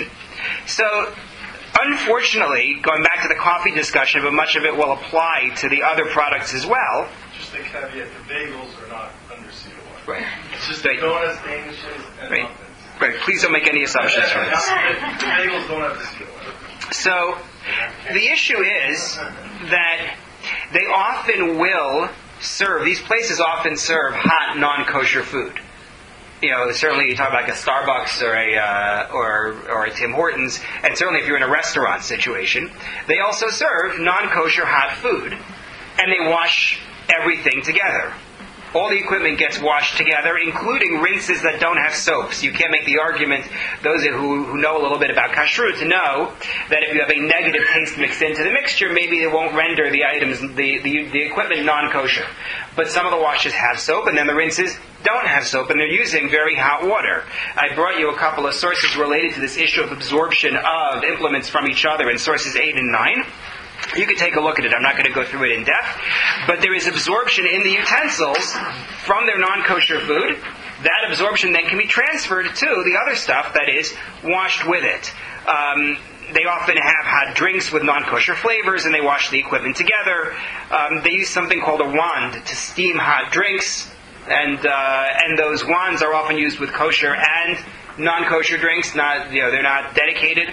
So, unfortunately, going back to the coffee discussion, but much of it will apply to the other products as well. Just a caveat, the bagels are not under C O R. Right. It's just Right. donuts, danishes, and Right. muffins. Right. Please don't make any assumptions from this. The bagels don't have the C O R. So, the issue is that they often will serve, these places often serve hot, non-kosher food. You know, certainly you talk about like a Starbucks or a uh, or or a Tim Hortons, and certainly if you're in a restaurant situation, they also serve non-kosher hot food, and they wash everything together. All the equipment gets washed together, including rinses that don't have soaps. You can't make the argument, those who, who know a little bit about kashrut, to know that if you have a negative taste mixed into the mixture, maybe it won't render the items, the, the, the equipment non-kosher. But some of the washes have soap, and then the rinses don't have soap, and they're using very hot water. I brought you a couple of sources related to this issue of absorption of implements from each other in sources eight and nine. You can take a look at it. I'm not going to go through it in depth. But there is absorption in the utensils from their non-kosher food. That absorption then can be transferred to the other stuff that is washed with it. Um, they often have hot drinks with non-kosher flavors, and they wash the equipment together. Um, they use something called a wand to steam hot drinks, and uh, and those wands are often used with kosher and non-kosher drinks. Not, you know, they're not dedicated.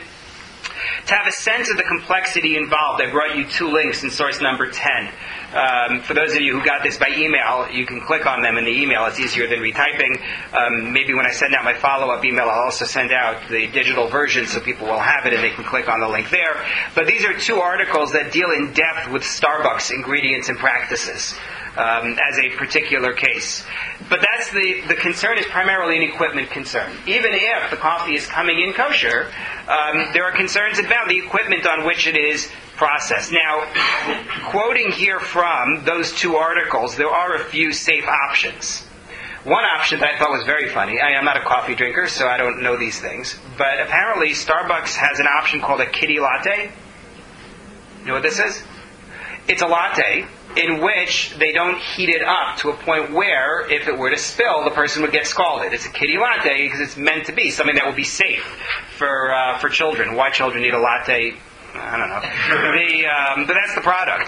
To have a sense of the complexity involved, I brought you two links in source number ten. Um, for those of you who got this by email, you can click on them in the email. It's easier than retyping. Um, maybe when I send out my follow-up email, I'll also send out the digital version so people will have it and they can click on the link there. But these are two articles that deal in depth with Starbucks ingredients and practices. Um, as a particular case. But that's the, the concern is primarily an equipment concern. Even if the coffee is coming in kosher, um, there are concerns about the equipment on which it is processed. Now, quoting here from those two articles, there are a few safe options. One option that I thought was very funny, I, I'm not a coffee drinker, so I don't know these things, but apparently Starbucks has an option called a kiddie latte. You know what this is? It's a latte in which they don't heat it up to a point where, if it were to spill, the person would get scalded. It's a kiddie latte because it's meant to be something that will be safe for uh, for children. Why children need a latte, I don't know. the, um, but that's the product.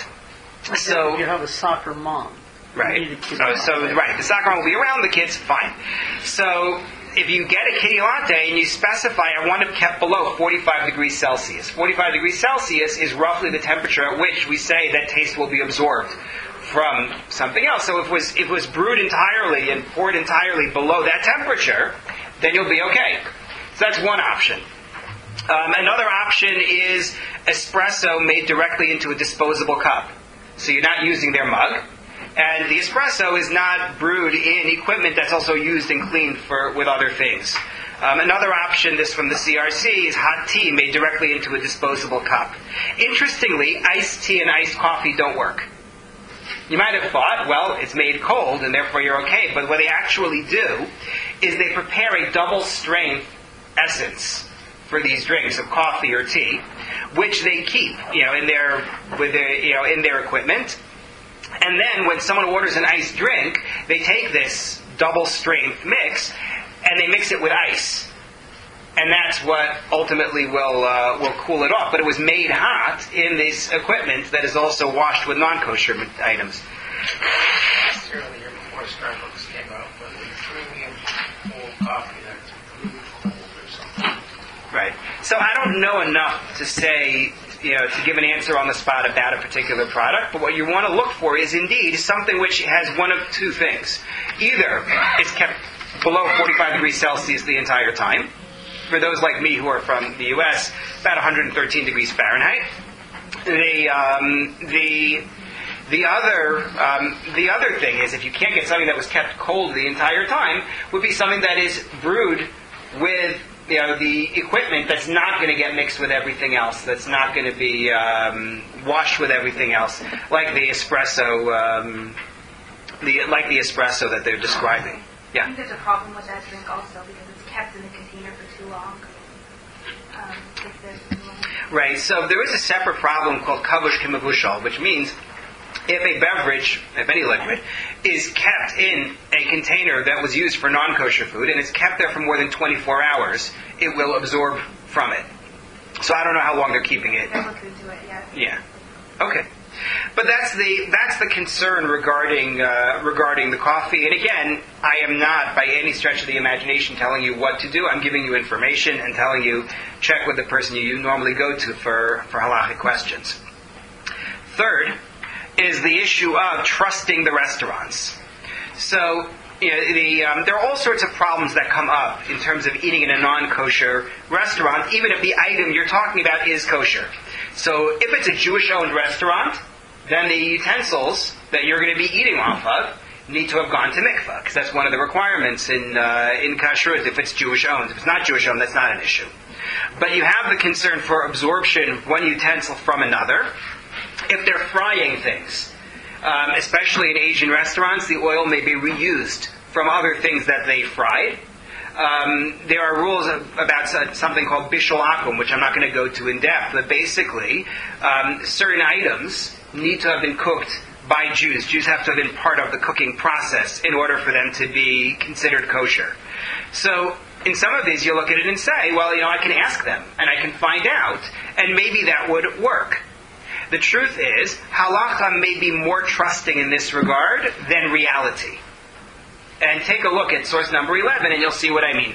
So you have a soccer mom. Right. Uh, so right, the soccer mom will be around the kids. Fine. So if you get a kitty latte and you specify, I want it kept below forty-five degrees Celsius. forty-five degrees Celsius is roughly the temperature at which we say that taste will be absorbed from something else. So if it was, if it was brewed entirely and poured entirely below that temperature, then you'll be okay. So that's one option. Um, another option is espresso made directly into a disposable cup. So you're not using their mug. And the espresso is not brewed in equipment that's also used and cleaned for with other things. Um, another option, this from the C R C, is hot tea made directly into a disposable cup. Interestingly, iced tea and iced coffee don't work. You might have thought, well, it's made cold and therefore you're okay. But what they actually do is they prepare a double-strength essence for these drinks of coffee or tea, which they keep, you know, in their with their you know in their equipment. And then when someone orders an iced drink, they take this double-strength mix and they mix it with ice. And that's what ultimately will uh, will cool it off. But it was made hot in this equipment that is also washed with non-kosher items. Earlier, before Starbucks came out, but the premium cold coffee that's brewed cold or something. Right. So I don't know enough to say, you know, to give an answer on the spot about a particular product. But what you want to look for is indeed something which has one of two things. Either it's kept below forty-five degrees Celsius the entire time. For those like me who are from the U S, about one hundred thirteen degrees Fahrenheit. The um, the the other um, the other thing is, if you can't get something that was kept cold the entire time, would be something that is brewed with, you know, the equipment that's not going to get mixed with everything else. That's not going to be um, washed with everything else, like the espresso, um, the like the espresso that they're describing. Yeah. I think there's a problem with that drink also because it's kept in the container for too long. Um, if there's too long. Right. So there is a separate problem called kavush k'mavushal, which means if a beverage, if any liquid, is kept in a container that was used for non-kosher food and it's kept there for more than twenty-four hours, it will absorb from it. So I don't know how long they're keeping it. Never looked into it yet. Yeah. Okay. But that's the that's the concern regarding uh, regarding the coffee. And again, I am not by any stretch of the imagination telling you what to do. I'm giving you information and telling you check with the person you normally go to for, for halachic questions. Third is the issue of trusting the restaurants. So, you know, the, um, there are all sorts of problems that come up in terms of eating in a non-kosher restaurant, even if the item you're talking about is kosher. So if it's a Jewish-owned restaurant, then the utensils that you're going to be eating off of need to have gone to mikvah, because that's one of the requirements in uh, in kashrut if it's Jewish-owned. If it's not Jewish-owned, that's not an issue. But you have the concern for absorption of one utensil from another. If they're frying things, um, especially in Asian restaurants, the oil may be reused from other things that they fried. Um, there are rules of, about something called bishul akum, which I'm not going to go to in depth, but basically, um, certain items need to have been cooked by Jews. Jews have to have been part of the cooking process in order for them to be considered kosher. So, in some of these, you look at it and say, well, you know, I can ask them, and I can find out, and maybe that would work. The truth is, halacha may be more trusting in this regard than reality. And take a look at source number eleven, and you'll see what I mean.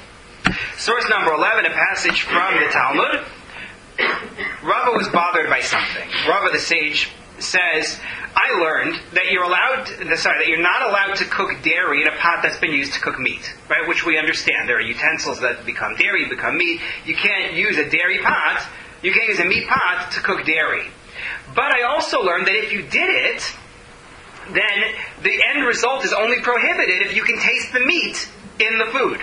Source number eleven, a passage from the Talmud. Rava was bothered by something. Rava the sage says, I learned that you're allowed, to, sorry, that you're not allowed to cook dairy in a pot that's been used to cook meat, right? Which we understand. There are utensils that become dairy, become meat. You can't use a dairy pot, you can't use a meat pot to cook dairy. But I also learned that if you did it, then the end result is only prohibited if you can taste the meat in the food.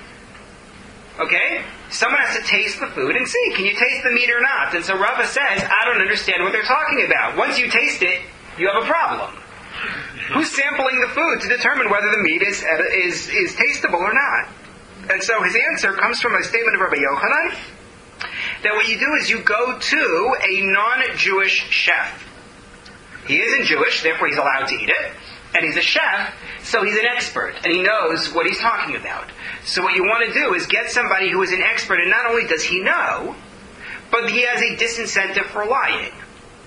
Okay? Someone has to taste the food and see, can you taste the meat or not? And so Rava says, I don't understand what they're talking about. Once you taste it, you have a problem. Who's sampling the food to determine whether the meat is, is, is tasteable or not? And so his answer comes from a statement of Rabbi Yochanan, that what you do is you go to a non-Jewish chef. He isn't Jewish, therefore he's allowed to eat it. And he's a chef, so he's an expert, and he knows what he's talking about. So what you want to do is get somebody who is an expert, and not only does he know, but he has a disincentive for lying.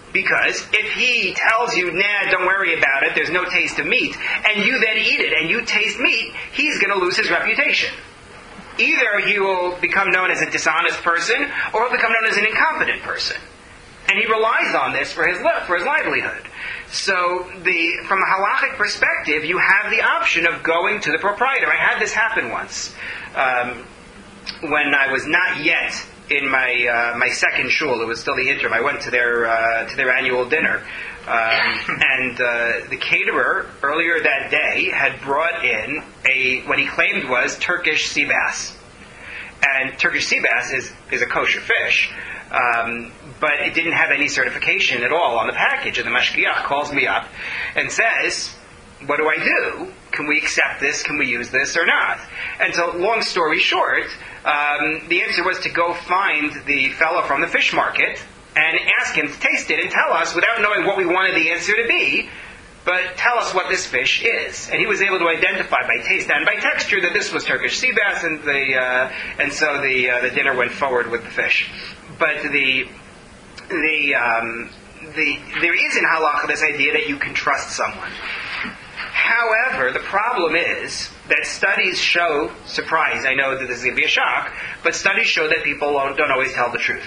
Because if he tells you, nah, don't worry about it, there's no taste of meat, and you then eat it and you taste meat, he's going to lose his reputation. Either he will become known as a dishonest person, or he'll become known as an incompetent person. And he relies on this for his li- for his livelihood. So the from a halachic perspective, you have the option of going to the proprietor. I had this happen once. Um, when I was not yet in my uh, my second shul, it was still the interim. I went to their uh, to their annual dinner, um, and uh, the caterer earlier that day had brought in a what he claimed was Turkish sea bass, and Turkish sea bass is is a kosher fish, um, but it didn't have any certification at all on the package. And the mashgiach calls me up and says, what do I do? Can we accept this? Can we use this or not? And so, long story short, um, the answer was to go find the fellow from the fish market and ask him to taste it and tell us, without knowing what we wanted the answer to be, but tell us what this fish is. And he was able to identify by taste and by texture that this was Turkish sea bass, and the uh, and so the uh, the dinner went forward with the fish. But the the um, the there is in halakha this idea that you can trust someone. However, the problem is that studies show, surprise, I know that this is going to be a shock, but studies show that people don't always tell the truth.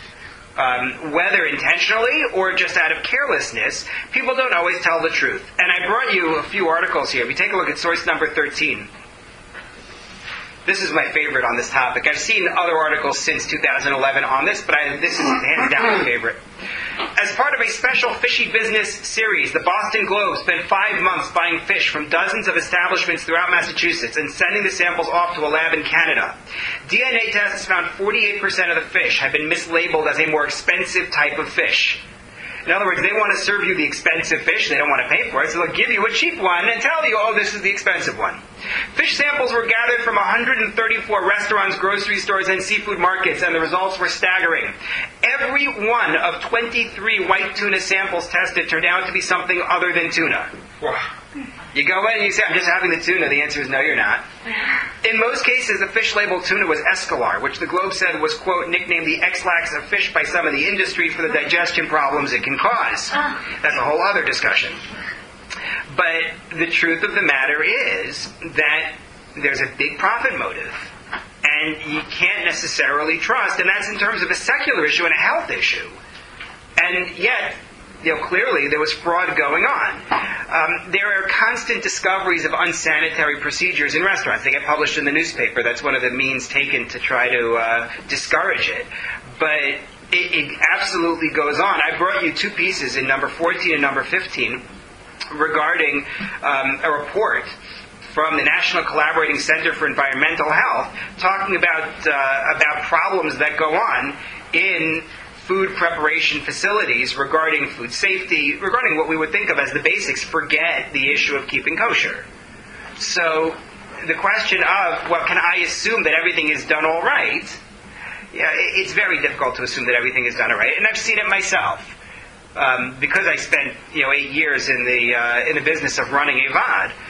Um, whether intentionally or just out of carelessness, people don't always tell the truth. And I brought you a few articles here. If you take a look at source number thirteen, this is my favorite on this topic. I've seen other articles since two thousand eleven on this, but I, this is hands down my favorite. As part of a special fishy business series, the Boston Globe spent five months buying fish from dozens of establishments throughout Massachusetts and sending the samples off to a lab in Canada. D N A tests found forty-eight percent of the fish had been mislabeled as a more expensive type of fish. In other words, they want to serve you the expensive fish. They don't want to pay for it, so they'll give you a cheap one and tell you, oh, this is the expensive one. Fish samples were gathered from one hundred thirty-four restaurants, grocery stores, and seafood markets, and the results were staggering. Every one of twenty-three white tuna samples tested turned out to be something other than tuna. You go in and you say, I'm just having the tuna. The answer is no, you're not. In most cases, the fish-labeled tuna was escalar, which the Globe said was, quote, nicknamed the X-lax of fish by some in the industry for the digestion problems it can cause. That's a whole other discussion. But the truth of the matter is that there's a big profit motive. And you can't necessarily trust, and that's in terms of a secular issue and a health issue. And yet, you know, clearly there was fraud going on. Um, there are constant discoveries of unsanitary procedures in restaurants. They get published in the newspaper. That's one of the means taken to try to uh, discourage it. But it, it absolutely goes on. I brought you two pieces in number fourteen and number fifteen regarding um, a report from the National Collaborating Center for Environmental Health talking about uh, about problems that go on in food preparation facilities regarding food safety, regarding what we would think of as the basics, forget the issue of keeping kosher. So the question of, well, can I assume that everything is done all right? Yeah, it's very difficult to assume that everything is done all right, and I've seen it myself. Um, because I spent, you know, eight years in the uh, in the business of running a V O D,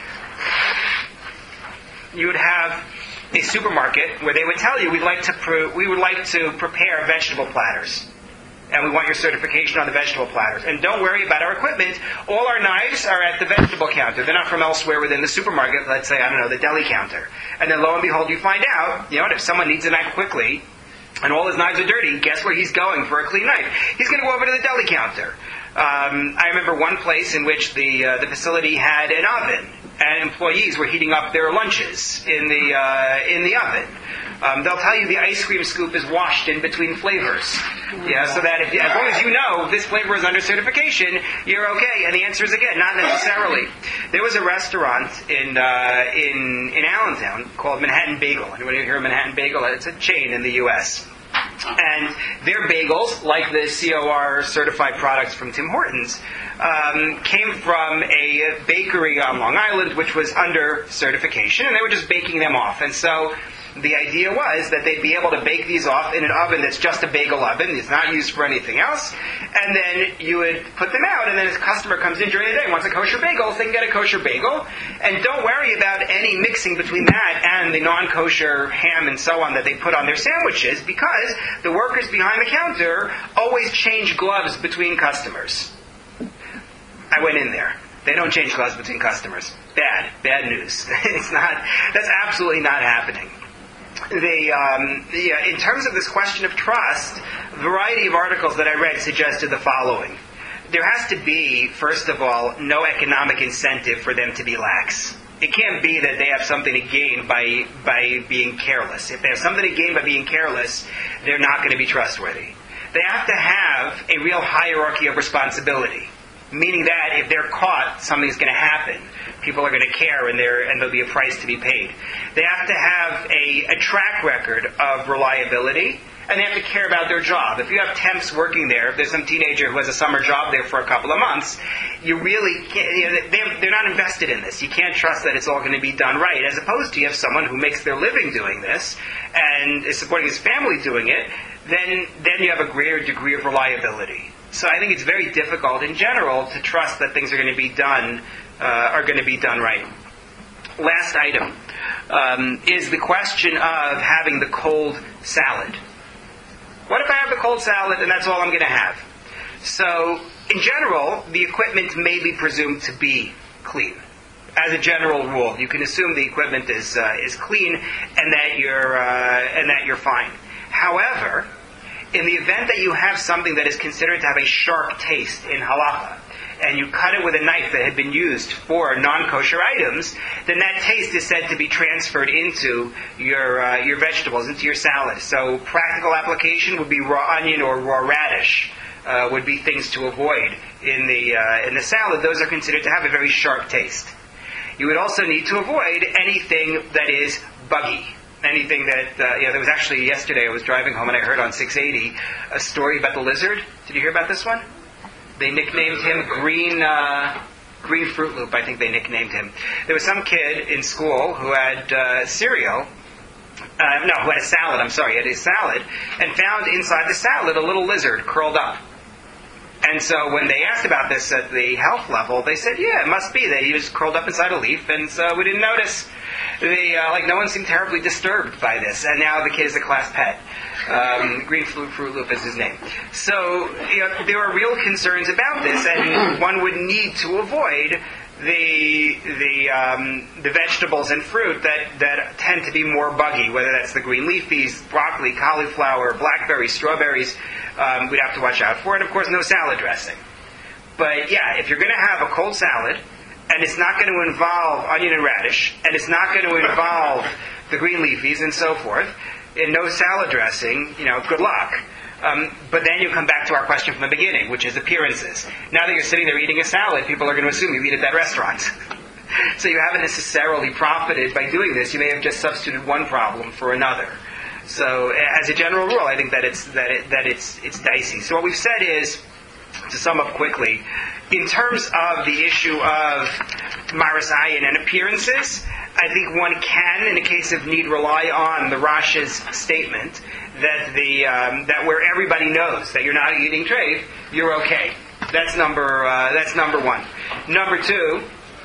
you would have a supermarket where they would tell you, we'd like to pre- we would like to prepare vegetable platters. And we want your certification on the vegetable platters. And don't worry about our equipment. All our knives are at the vegetable counter. They're not from elsewhere within the supermarket, let's say, I don't know, the deli counter. And then lo and behold, you find out, you know, if someone needs a knife quickly, and all his knives are dirty, guess where he's going for a clean knife? He's going to go over to the deli counter. Um, I remember one place in which the uh, the facility had an oven, and employees were heating up their lunches in the uh, in the oven. Um, they'll tell you the ice cream scoop is washed in between flavors. Yeah, so that if, as long as you know this flavor is under certification, you're okay. And the answer is, again, not necessarily. There was a restaurant in uh, in in Allentown called Manhattan Bagel. Anyone hear of Manhattan Bagel? It's a chain in the U S And their bagels, like the C O R certified products from Tim Hortons, um, came from a bakery on Long Island, which was under certification, and they were just baking them off. And so The idea was that they'd be able to bake these off in an oven that's just a bagel oven. It's not used for anything else. And then you would put them out, and then as a customer comes in during the day and wants a kosher bagel, they can get a kosher bagel. And don't worry about any mixing between that and the non-kosher ham and so on that they put on their sandwiches, because the workers behind the counter always change gloves between customers. I went in there. They don't change gloves between customers. Bad. Bad news. It's not, that's absolutely not happening. The, um, the, uh, in terms of this question of trust, a variety of articles that I read suggested the following. There has to be, first of all, no economic incentive for them to be lax. It can't be that they have something to gain by by being careless. If they have something to gain by being careless, they're not going to be trustworthy. They have to have a real hierarchy of responsibility, meaning that if they're caught, something's going to happen. People are going to care, and, there, and there'll be a price to be paid. They have to have a, a track record of reliability, and they have to care about their job. If you have temps working there, if there's some teenager who has a summer job there for a couple of months, you really can't, you know, they're, they're not invested in this. You can't trust that it's all going to be done right, as opposed to you have someone who makes their living doing this and is supporting his family doing it, then, then you have a greater degree of reliability. So I think it's very difficult in general to trust that things are going to be done uh, are going to be done right. Last item um, is the question of having the cold salad. What if I have the cold salad and that's all I'm going to have? So, in general, the equipment may be presumed to be clean. As a general rule, you can assume the equipment is uh, is clean and that you're uh, and that you're fine. However, in the event that you have something that is considered to have a sharp taste in halacha, and you cut it with a knife that had been used for non-kosher items, then that taste is said to be transferred into your uh, your vegetables, into your salad. So practical application would be raw onion or raw radish uh, would be things to avoid in the uh, in the salad. Those are considered to have a very sharp taste. You would also need to avoid anything that is buggy. Anything that, uh, you know, there was actually yesterday I was driving home and I heard on six eighty a story about the lizard. Did you hear about this one? They nicknamed him Green uh, Green Fruit Loop, I think they nicknamed him. There was some kid in school who had uh, cereal, uh, no, who had a salad, I'm sorry, he had a salad, and found inside the salad a little lizard curled up. And so when they asked about this at the health level, they said, yeah, it must be that he was curled up inside a leaf, and so we didn't notice. They, uh, like, no one seemed terribly disturbed by this, and now the kid is a class pet. Um, Green Fruit Loop is his name. So, you know, there are real concerns about this, and one would need to avoid the the um, the vegetables and fruit that, that tend to be more buggy, whether that's the green leafies, broccoli, cauliflower, blackberries, strawberries. Um, we'd have to watch out for it. Of course, no salad dressing. But yeah, if you're going to have a cold salad, and it's not going to involve onion and radish, and it's not going to involve the green leafies and so forth, and no salad dressing, you know, good luck. Um, but then you come back to our question from the beginning, which is appearances. Now that you're sitting there eating a salad, people are going to assume you eat at that restaurant. So you haven't necessarily profited by doing this. You may have just substituted one problem for another. So as a general rule, I think that it's that it, that it's it's dicey. So what we've said is, to sum up quickly, in terms of the issue of Maris Ayin and appearances, I think one can, in a case of need, rely on the Rasha's statement that the um, that where everybody knows that you're not eating treif, you're okay. That's number uh, that's number one. Number two,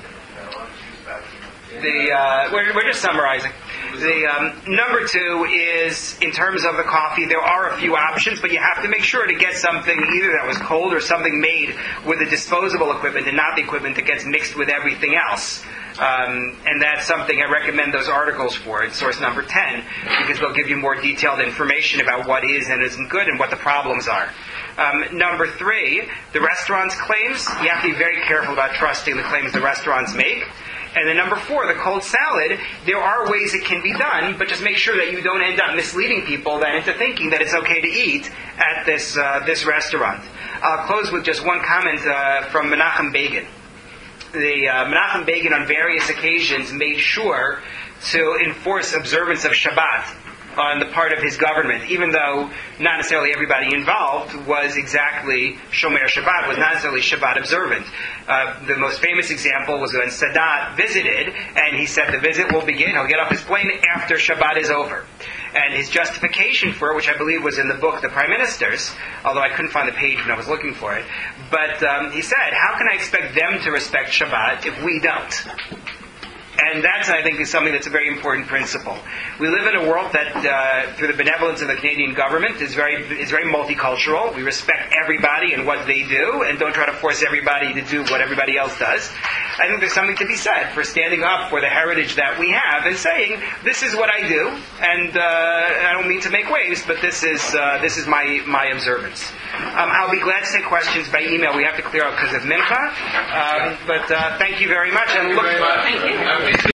the uh, we're, we're just summarizing. The um, number two is, in terms of the coffee, there are a few options, but you have to make sure to get something either that was cold or something made with the disposable equipment and not the equipment that gets mixed with everything else. Um, and that's something I recommend those articles for. It's source number ten, because they'll give you more detailed information about what is and isn't good and what the problems are. Um, number three, the restaurant's claims. You have to be very careful about trusting the claims the restaurants make. And then number four, the cold salad, there are ways it can be done, but just make sure that you don't end up misleading people then into thinking that it's okay to eat at this uh, this restaurant. I'll close with just one comment uh, from Menachem Begin. The uh, Menachem Begin on various occasions made sure to enforce observance of Shabbat on the part of his government, even though not necessarily everybody involved was exactly Shomer Shabbat, was not necessarily Shabbat observant. Uh, the most famous example was when Sadat visited, and he said the visit will begin, he'll get off his plane after Shabbat is over. And his justification for it, which I believe was in the book The Prime Ministers, although I couldn't find the page when I was looking for it, but um, he said, how can I expect them to respect Shabbat if we don't? And that, I think, is something that's a very important principle. We live in a world that, uh, through the benevolence of the Canadian government, is very is very multicultural. We respect everybody and what they do, and don't try to force everybody to do what everybody else does. I think there's something to be said for standing up for the heritage that we have and saying, this is what I do, and uh, I don't mean to make waves, but this is uh, this is my, my observance. Um, I'll be glad to take questions by email. We have to clear out because of Mincha. Um, but uh, thank you very much. And Thank you look, very much. Thank you.